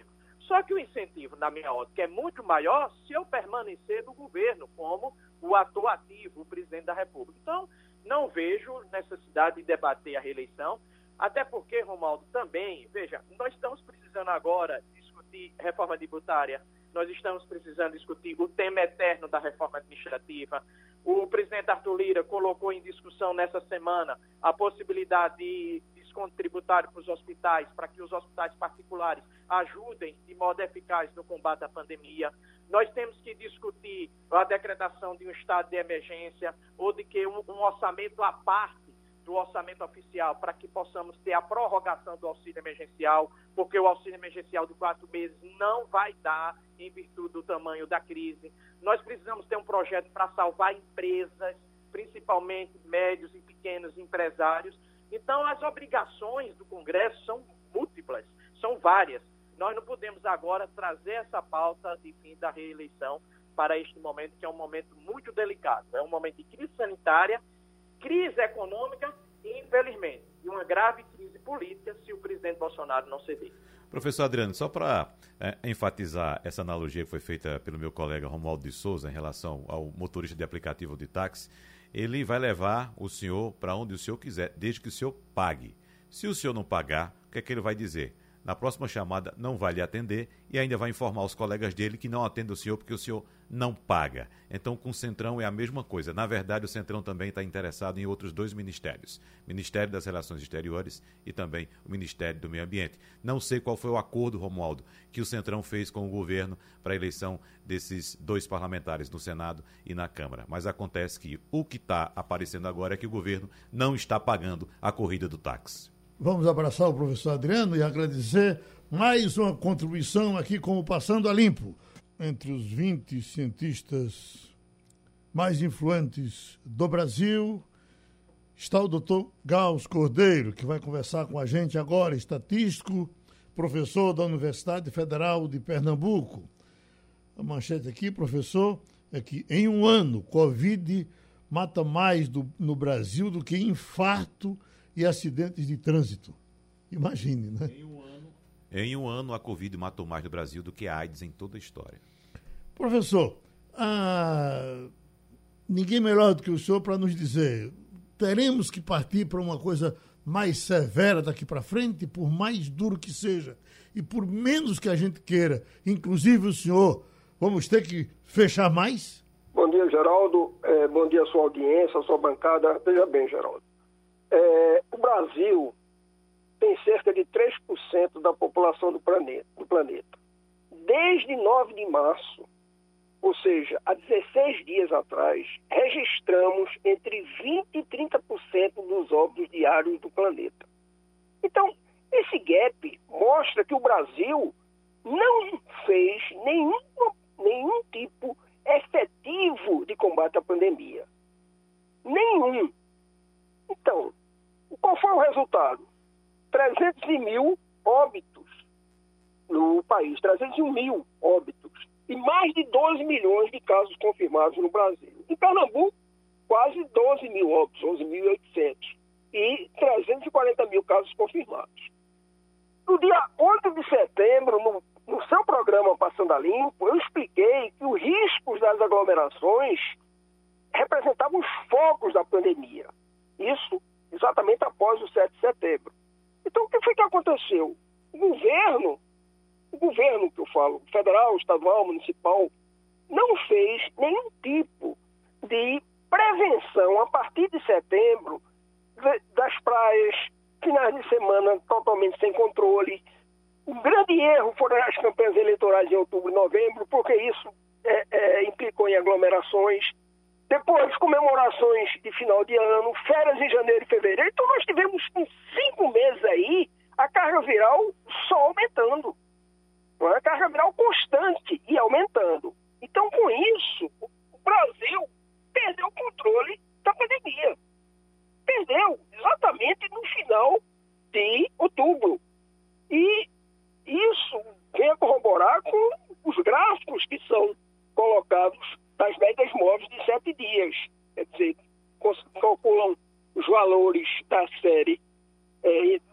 Só que o incentivo, na minha ótica, é muito maior se eu permanecer no governo como o ator ativo, o presidente da República. Então, não vejo necessidade de debater a reeleição, até porque, Romualdo, também, veja, nós estamos precisando agora discutir reforma tributária, nós estamos precisando discutir o tema eterno da reforma administrativa. O presidente Arthur Lira colocou em discussão nessa semana a possibilidade de desconto tributário para os hospitais, para que os hospitais particulares ajudem de modo eficaz no combate à pandemia. Nós temos que discutir a decretação de um estado de emergência ou de que um orçamento à parte do orçamento oficial para que possamos ter a prorrogação do auxílio emergencial, porque o auxílio emergencial de 4 meses não vai dar em virtude do tamanho da crise. Nós precisamos ter um projeto para salvar empresas, principalmente médios e pequenos empresários. Então, as obrigações do Congresso são múltiplas, são várias. Nós não podemos agora trazer essa pauta de fim da reeleição para este momento, que é um momento muito delicado. É um momento de crise sanitária, crise econômica e, infelizmente, de uma grave crise política se o presidente Bolsonaro não ceder. Professor Adriano, só para enfatizar essa analogia que foi feita pelo meu colega Romualdo de Souza em relação ao motorista de aplicativo de táxi, ele vai levar o senhor para onde o senhor quiser, desde que o senhor pague. Se o senhor não pagar, o que é que ele vai dizer? Na próxima chamada não vai lhe atender e ainda vai informar os colegas dele que não atendem o senhor porque o senhor não paga. Então, com o Centrão é a mesma coisa. Na verdade, o Centrão também está interessado em outros 2 ministérios. Ministério das Relações Exteriores e também o Ministério do Meio Ambiente. Não sei qual foi o acordo, Romualdo, que o Centrão fez com o governo para a eleição desses 2 parlamentares no Senado e na Câmara. Mas acontece que o que está aparecendo agora é que o governo não está pagando a corrida do táxi. Vamos abraçar o professor Adriano e agradecer mais uma contribuição aqui com o Passando a Limpo. Entre os 20 cientistas mais influentes do Brasil está o Dr. Gauss Cordeiro, que vai conversar com a gente agora, estatístico, professor da Universidade Federal de Pernambuco. A manchete aqui, professor, é que em um ano, Covid mata mais no Brasil do que infarto e acidentes de trânsito. Imagine, né? Em um ano, a Covid matou mais no Brasil do que a AIDS em toda a história. Professor, ninguém melhor do que o senhor para nos dizer, teremos que partir para uma coisa mais severa daqui para frente, por mais duro que seja, e por menos que a gente queira, inclusive o senhor, vamos ter que fechar mais? Bom dia, Geraldo. Bom dia à sua audiência, à sua bancada. Veja bem, Geraldo. O Brasil tem cerca de 3% da população do planeta. Desde 9 de março, ou seja, há 16 dias atrás, registramos entre 20% e 30% dos óbitos diários do planeta. Então, esse gap mostra que o Brasil não fez nenhum tipo efetivo de combate à pandemia. Nenhum. Então, qual foi o resultado? 300 mil óbitos no país, 301 mil óbitos e mais de 12 milhões de casos confirmados no Brasil. Em Pernambuco, quase 12 mil óbitos, 11.800 e 340 mil casos confirmados. No dia 8 de setembro, no seu programa Passando a Limpo, eu expliquei que os riscos das aglomerações representavam os focos da pandemia. Isso exatamente após o 7 de setembro. Então, o que foi que aconteceu? O governo que eu falo, federal, estadual, municipal, não fez nenhum tipo de prevenção a partir de setembro das praias, finais de semana totalmente sem controle. O grande erro foram as campanhas eleitorais em outubro e novembro, porque isso implicou em aglomerações. Depois, comemorações de final de ano, férias em janeiro e fevereiro. Então, nós tivemos em 5 meses aí a carga viral só aumentando. Uma carga viral constante e aumentando. Então, com isso, o Brasil perdeu o controle da pandemia. Perdeu exatamente no final de outubro. E isso vem a corroborar com os gráficos que são colocados das médias móveis de 7 dias. Quer dizer, calculam os valores da série durante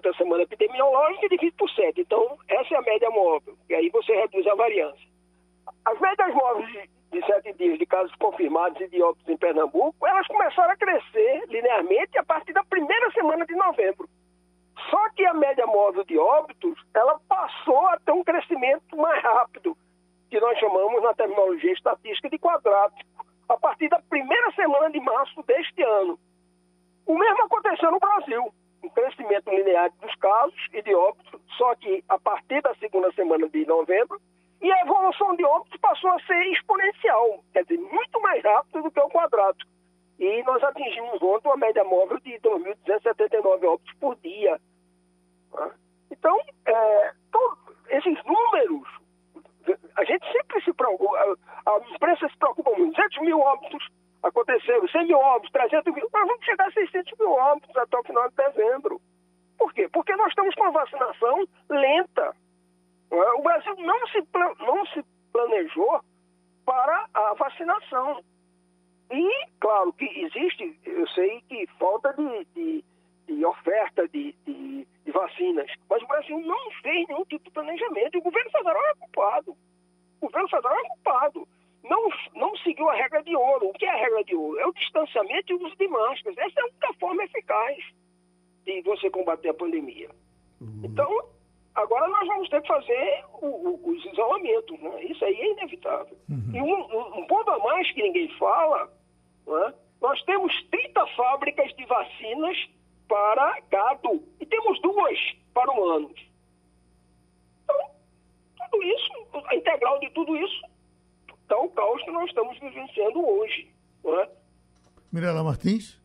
durante a semana epidemiológica e divide por 7. Então, essa é a média móvel. E aí você reduz a variância. As médias móveis de 7 dias de casos confirmados e de óbitos em Pernambuco, elas começaram a crescer linearmente a partir da primeira semana de novembro. Só que a média móvel de óbitos, ela passou a ter um crescimento mais rápido, que nós chamamos na terminologia estatística de quadrático, a partir da primeira semana de março deste ano. O mesmo aconteceu no Brasil, um crescimento linear dos casos e de óbitos, só que a partir da segunda semana de novembro, e a evolução de óbitos passou a ser exponencial, quer dizer, muito mais rápido do que o quadrático. E nós atingimos ontem uma média móvel de 2.279 óbitos por dia. Então, esses números, a gente sempre se preocupa, a imprensa se preocupa muito. 200 mil óbitos aconteceram, 100 mil óbitos, 300 mil, nós vamos chegar a 600 mil óbitos até o final de dezembro. Por quê? Porque nós estamos com a vacinação lenta. O Brasil não se planejou para a vacinação. E, claro, que existe, eu sei que falta de oferta de vacinas, mas o Brasil não fez nenhum tipo de planejamento e o governo federal é culpado. O governo federal é culpado. Não seguiu a regra de ouro. O que é a regra de ouro? É o distanciamento e o uso de máscaras. Essa é a única forma eficaz de você combater a pandemia. Então, agora nós vamos ter que fazer os isolamentos, né? Isso aí é inevitável. E um ponto a mais que ninguém fala, né? Nós temos 30 fábricas de vacinas para gado e temos 2 para humanos. Então, tudo isso, a integral de tudo isso, está o caos que nós estamos vivenciando hoje. Né? Mirela Martins.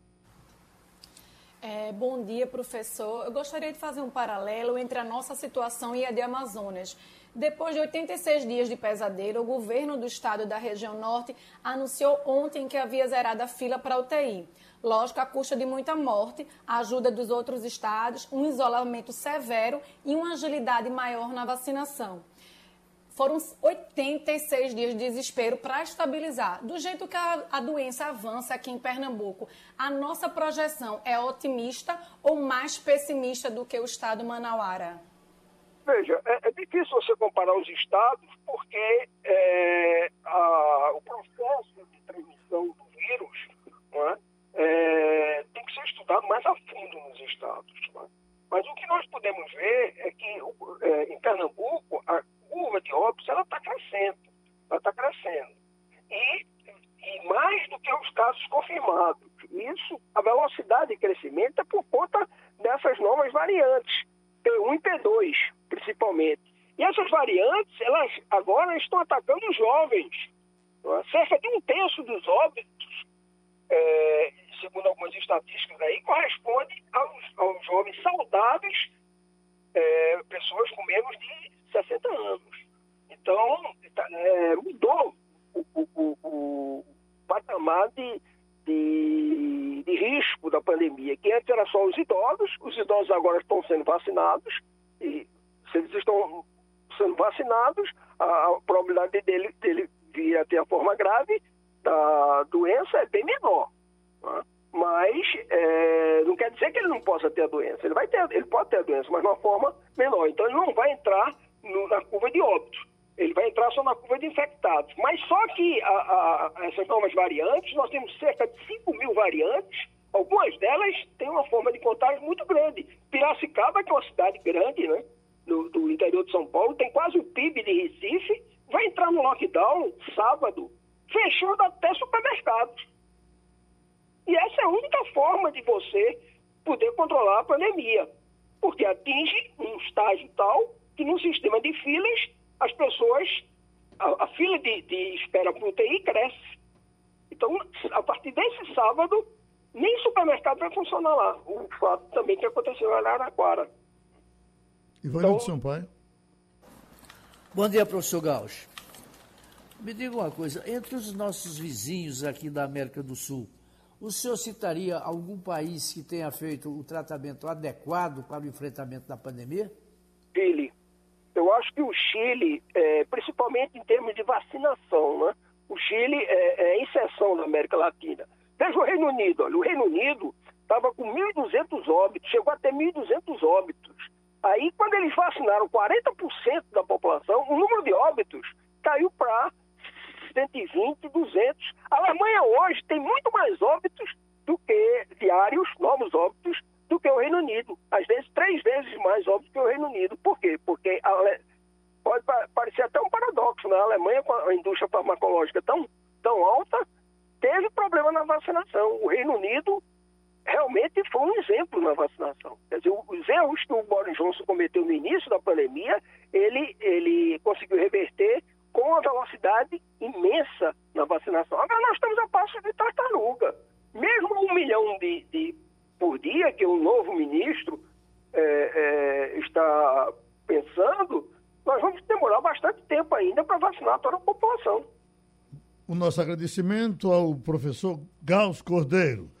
Bom dia, professor. Eu gostaria de fazer um paralelo entre a nossa situação e a de Amazonas. Depois de 86 dias de pesadelo, o governo do estado da região norte anunciou ontem que havia zerado a fila para UTI. Lógico, à custa de muita morte, a ajuda dos outros estados, um isolamento severo e uma agilidade maior na vacinação. Foram 86 dias de desespero para estabilizar. Do jeito que a doença avança aqui em Pernambuco, a nossa projeção é otimista ou mais pessimista do que o estado manauara? Veja, é difícil você comparar os estados porque o processo de transmissão do vírus, não é? Tem que ser estudado mais a fundo nos estados. Não é? Mas o que nós podemos ver é que em Pernambuco a curva de óbitos está crescendo. Ela está crescendo. E mais do que os casos confirmados. Isso, a velocidade de crescimento é por conta dessas novas variantes, P1 e P2, principalmente. E essas variantes, elas agora estão atacando os jovens. Cerca de 1/3 dos óbitos, segundo algumas estatísticas aí, corresponde aos jovens saudáveis, pessoas com menos de 60 anos. Então, mudou o patamar de risco da pandemia, que antes era só os idosos agora estão sendo vacinados, e se eles estão sendo vacinados, a probabilidade dele vir a ter a forma grave da doença é bem menor. Né? Mas não quer dizer que ele não possa ter a doença. Ele pode ter a doença, mas de uma forma menor. Então ele não vai entrar na curva de óbitos. Ele vai entrar só na curva de infectados. Mas só que essas novas variantes, nós temos cerca de 5 mil variantes. Algumas delas têm uma forma de contágio muito grande. Piracicaba, que é uma cidade grande, né, do interior de São Paulo, tem quase o PIB de Recife, vai entrar no lockdown sábado, fechando até supermercados. E essa é a única forma de você poder controlar a pandemia, porque atinge um estágio tal que no sistema de filas, as pessoas, a fila de espera para o UTI cresce. Então, a partir desse sábado, nem supermercado vai funcionar lá. O fato também que aconteceu em Araraquara. Ivanildo Sampaio. Bom dia, professor Gauch. Me diga uma coisa, entre os nossos vizinhos aqui da América do Sul, o senhor citaria algum país que tenha feito o tratamento adequado para o enfrentamento da pandemia? Chile. Eu acho que o Chile, principalmente em termos de vacinação, né? O Chile é exceção na América Latina. Veja o Reino Unido. Olha, o Reino Unido estava com 1.200 óbitos, chegou a ter 1.200 óbitos. Aí, quando eles vacinaram 40% da população, o número de óbitos caiu para 120, 200. A Alemanha hoje tem muito mais óbitos do que diários, novos óbitos, do que o Reino Unido. Às vezes, 3 vezes mais óbitos que o Reino Unido. Por quê? Porque pode parecer até um paradoxo, né? A Alemanha, com a indústria farmacológica tão alta, teve problema na vacinação. O Reino Unido realmente foi um exemplo na vacinação. Quer dizer, os erros que o Boris Johnson cometeu no início da pandemia, ele conseguiu reverter com uma velocidade imensa na vacinação. Agora nós estamos a passo de tartaruga. Mesmo 1 milhão por dia, que o novo ministro está pensando, nós vamos demorar bastante tempo ainda para vacinar toda a população. O nosso agradecimento ao professor Gauss Cordeiro.